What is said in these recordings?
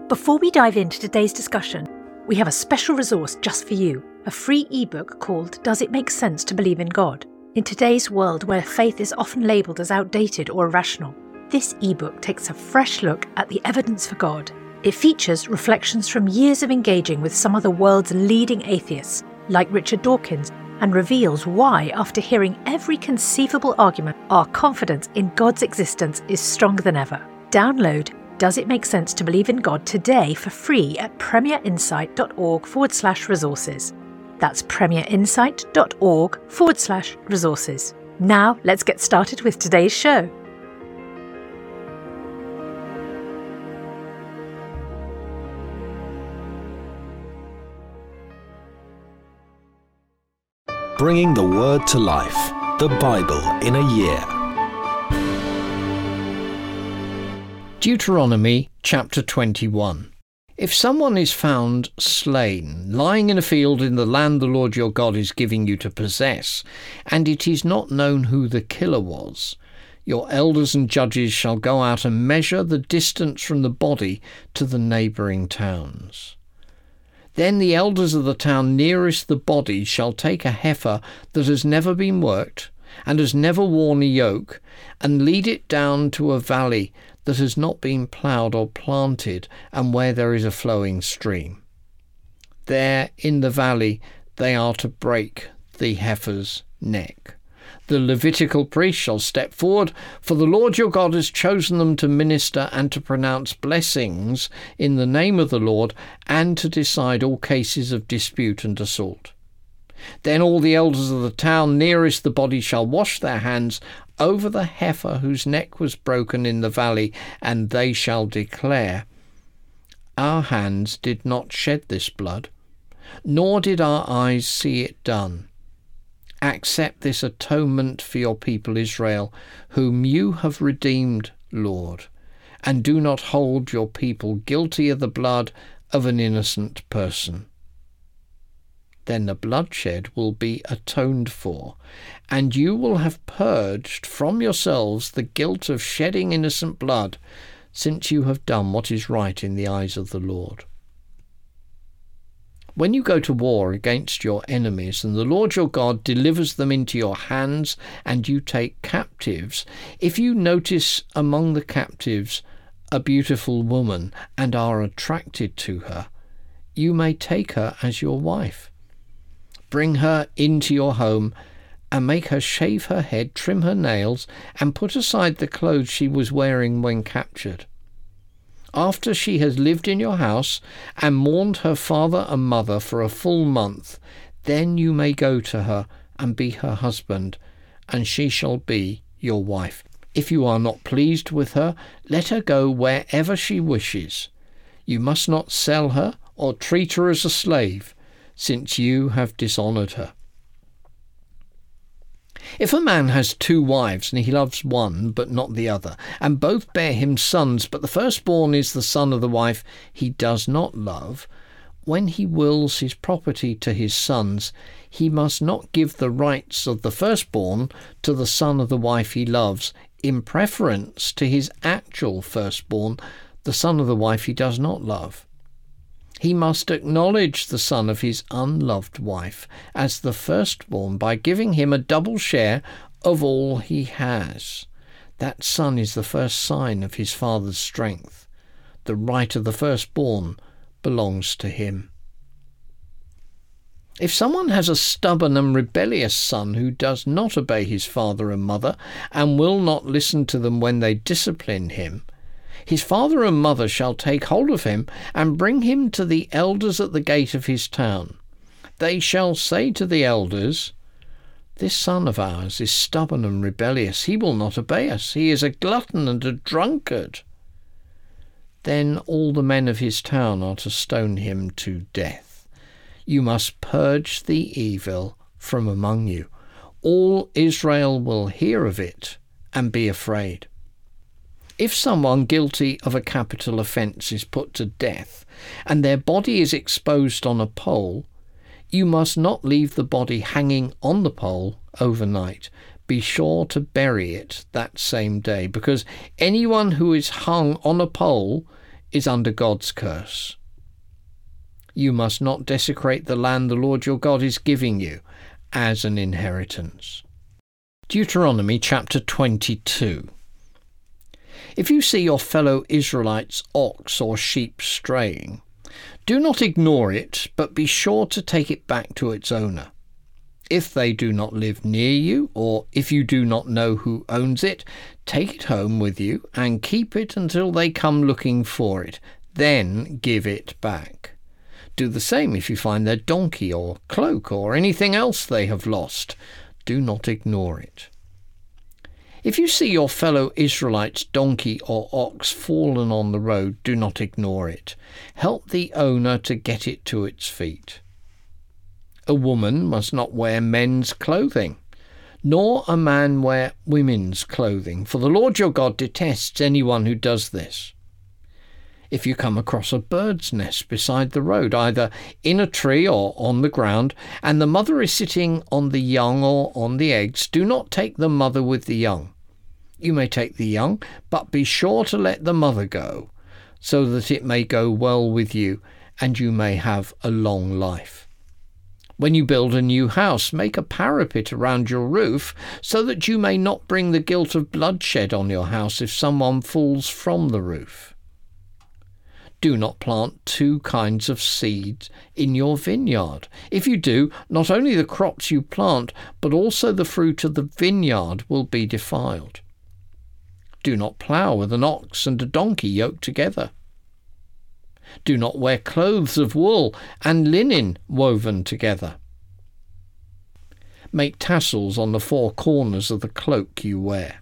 Before we dive into today's discussion, we have a special resource just for you, a free ebook called Does It Make Sense to Believe in God? In today's world where faith is often labelled as outdated or irrational, this ebook takes a fresh look at the evidence for God. It features reflections from years of engaging with some of the world's leading atheists, like Richard Dawkins, and reveals why, after hearing every conceivable argument, our confidence in God's existence is stronger than ever. Download Does It Make Sense to Believe in God today for free at premierinsight.org/resources. That's premierinsight.org/resources. Now let's get started with today's show. Bringing the Word to life, the Bible in a year. Deuteronomy chapter 21. If someone is found slain, lying in a field in the land the Lord your God is giving you to possess, and it is not known who the killer was, your elders and judges shall go out and measure the distance from the body to the neighbouring towns. Then the elders of the town nearest the body shall take a heifer that has never been worked and has never worn a yoke, and lead it down to a valley that has not been ploughed or planted, and where there is a flowing stream. There in the valley they are to break the heifer's neck. The Levitical priest shall step forward, for the Lord your God has chosen them to minister and to pronounce blessings in the name of the Lord, and to decide all cases of dispute and assault. Then all the elders of the town nearest the body shall wash their hands over the heifer whose neck was broken in the valley, and they shall declare, Our hands did not shed this blood, nor did our eyes see it done. Accept this atonement for your people Israel, whom you have redeemed, Lord, and do not hold your people guilty of the blood of an innocent person. Then the bloodshed will be atoned for, and you will have purged from yourselves the guilt of shedding innocent blood, since you have done what is right in the eyes of the Lord. When you go to war against your enemies, and the Lord your God delivers them into your hands, and you take captives, if you notice among the captives a beautiful woman, and are attracted to her, you may take her as your wife. Bring her into your home, and make her shave her head, trim her nails, and put aside the clothes she was wearing when captured. After she has lived in your house, and mourned her father and mother for a full month, then you may go to her and be her husband, and she shall be your wife. If you are not pleased with her, let her go wherever she wishes. You must not sell her or treat her as a slave, since you have dishonoured her. If a man has 2 wives, and he loves one but not the other, and both bear him sons, but the firstborn is the son of the wife he does not love, when he wills his property to his sons, he must not give the rights of the firstborn to the son of the wife he loves, in preference to his actual firstborn, the son of the wife he does not love. He must acknowledge the son of his unloved wife as the firstborn by giving him a double share of all he has. That son is the first sign of his father's strength. The right of the firstborn belongs to him. If someone has a stubborn and rebellious son who does not obey his father and mother, and will not listen to them when they discipline him, his father and mother shall take hold of him and bring him to the elders at the gate of his town. They shall say to the elders, This son of ours is stubborn and rebellious. He will not obey us. He is a glutton and a drunkard. Then all the men of his town are to stone him to death. You must purge the evil from among you. All Israel will hear of it and be afraid. If someone guilty of a capital offence is put to death, and their body is exposed on a pole, you must not leave the body hanging on the pole overnight. Be sure to bury it that same day, because anyone who is hung on a pole is under God's curse. You must not desecrate the land the Lord your God is giving you as an inheritance. Deuteronomy chapter 22. If you see your fellow Israelites' ox or sheep straying, do not ignore it, but be sure to take it back to its owner. If they do not live near you, or if you do not know who owns it, take it home with you and keep it until they come looking for it. Then give it back. Do the same if you find their donkey or cloak or anything else they have lost. Do not ignore it. If you see your fellow Israelites' donkey or ox fallen on the road, do not ignore it. Help the owner to get it to its feet. A woman must not wear men's clothing, nor a man wear women's clothing, for the Lord your God detests anyone who does this. If you come across a bird's nest beside the road, either in a tree or on the ground, and the mother is sitting on the young or on the eggs, do not take the mother with the young. You may take the young, but be sure to let the mother go, so that it may go well with you, and you may have a long life. When you build a new house, make a parapet around your roof, so that you may not bring the guilt of bloodshed on your house if someone falls from the roof. Do not plant two kinds of seeds in your vineyard. If you do, not only the crops you plant, but also the fruit of the vineyard will be defiled. Do not plough with an ox and a donkey yoked together. Do not wear clothes of wool and linen woven together. Make tassels on the four corners of the cloak you wear.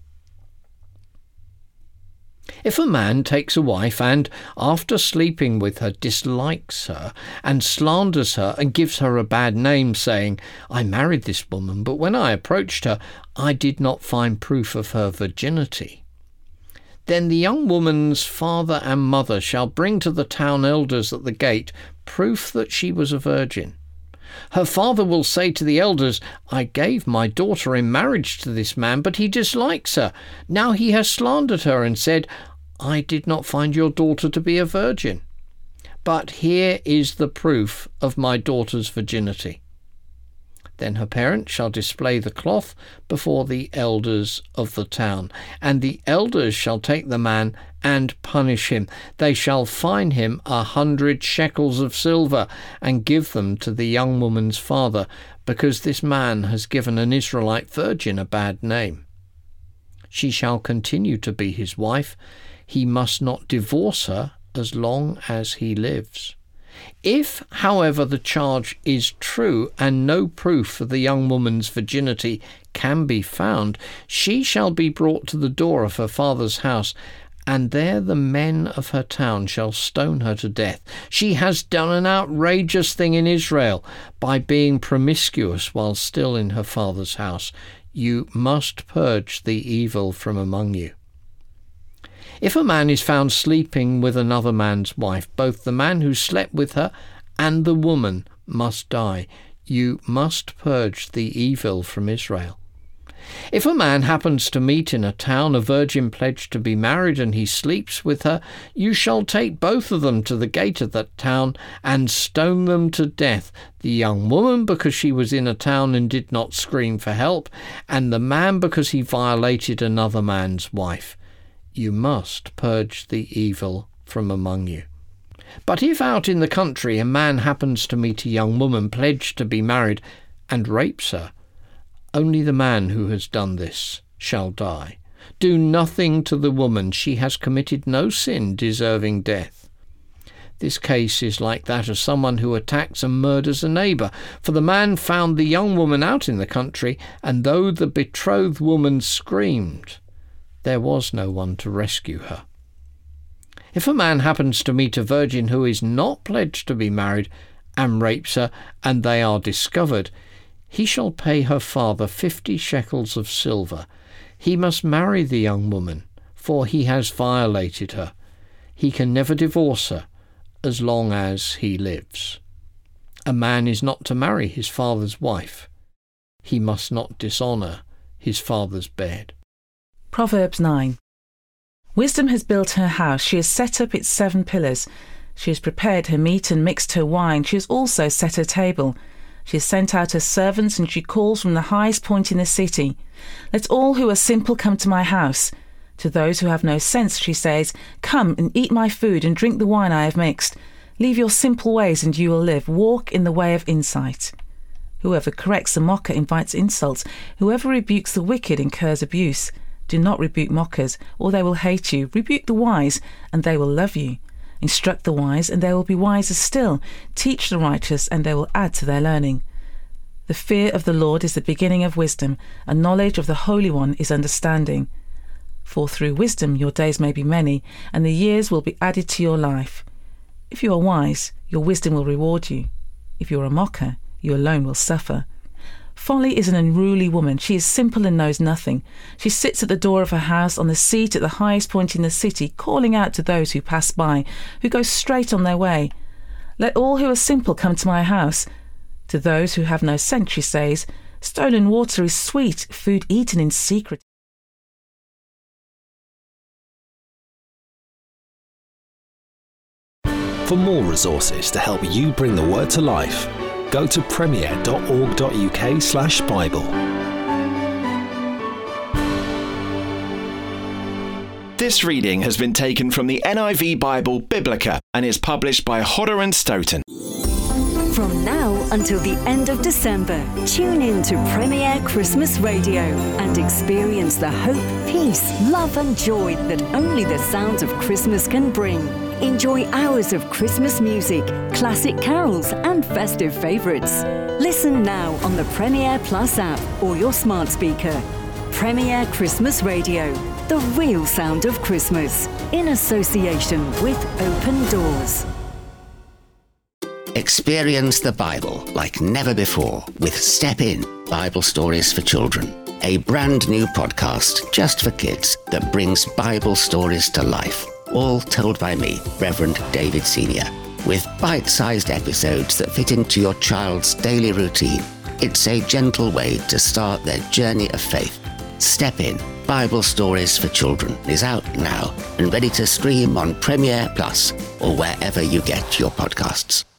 If a man takes a wife and, after sleeping with her, dislikes her and slanders her and gives her a bad name, saying, "I married this woman, but when I approached her, I did not find proof of her virginity," then the young woman's father and mother shall bring to the town elders at the gate proof that she was a virgin. Her father will say to the elders, "I gave my daughter in marriage to this man, but he dislikes her. Now he has slandered her and said, 'I did not find your daughter to be a virgin.' But here is the proof of my daughter's virginity." Then her parents shall display the cloth before the elders of the town, and the elders shall take the man and punish him. They shall fine him 100 shekels of silver and give them to the young woman's father, because this man has given an Israelite virgin a bad name. She shall continue to be his wife. He must not divorce her as long as he lives. If, however, the charge is true and no proof of the young woman's virginity can be found, she shall be brought to the door of her father's house, and there the men of her town shall stone her to death. She has done an outrageous thing in Israel by being promiscuous while still in her father's house. You must purge the evil from among you. If a man is found sleeping with another man's wife, both the man who slept with her and the woman must die. You must purge the evil from Israel. If a man happens to meet in a town a virgin pledged to be married and he sleeps with her, you shall take both of them to the gate of that town and stone them to death, the young woman because she was in a town and did not scream for help, and the man because he violated another man's wife. You must purge the evil from among you. But if out in the country a man happens to meet a young woman pledged to be married and rapes her, only the man who has done this shall die. Do nothing to the woman. She has committed no sin deserving death. This case is like that of someone who attacks and murders a neighbour, for the man found the young woman out in the country, and though the betrothed woman screamed, there was no one to rescue her. If a man happens to meet a virgin who is not pledged to be married and rapes her, and they are discovered, he shall pay her father 50 shekels of silver. He must marry the young woman, for he has violated her. He can never divorce her as long as he lives. A man is not to marry his father's wife. He must not dishonour his father's bed. Proverbs 9. Wisdom has built her house. She has set up its 7 pillars. She has prepared her meat and mixed her wine. She has also set her table. She has sent out her servants, and she calls from the highest point in the city. Let all who are simple come to my house. To those who have no sense, she says, come and eat my food and drink the wine I have mixed. Leave your simple ways and you will live. Walk in the way of insight. Whoever corrects a mocker invites insults. Whoever rebukes the wicked incurs abuse. Do not rebuke mockers, or they will hate you. Rebuke the wise, and they will love you. Instruct the wise, and they will be wiser still. Teach the righteous, and they will add to their learning. The fear of the Lord is the beginning of wisdom, and knowledge of the Holy One is understanding. For through wisdom your days may be many, and the years will be added to your life. If you are wise, your wisdom will reward you. If you are a mocker, you alone will suffer. Folly is an unruly woman. She is simple and knows nothing. She sits at the door of her house on the seat at the highest point in the city, calling out to those who pass by, who go straight on their way. Let all who are simple come to my house. To those who have no sense, she says, stolen water is sweet, food eaten in secret. For more resources to help you bring the word to life, go to premier.org.uk/Bible. This reading has been taken from the NIV Bible Biblica and is published by Hodder and Stoughton. From now until the end of December, tune in to Premier Christmas Radio and experience the hope, peace, love and joy that only the sounds of Christmas can bring. Enjoy hours of Christmas music, classic carols and festive favourites. Listen now on the Premier Plus app or your smart speaker. Premier Christmas Radio, the real sound of Christmas, in association with Open Doors. Experience the Bible like never before with Step In, Bible Stories for Children, a brand new podcast just for kids that brings Bible stories to life, all told by me, Reverend David Senior, with bite-sized episodes that fit into your child's daily routine. It's a gentle way to start their journey of faith. Step In, Bible Stories for Children is out now and ready to stream on Premier Plus or wherever you get your podcasts.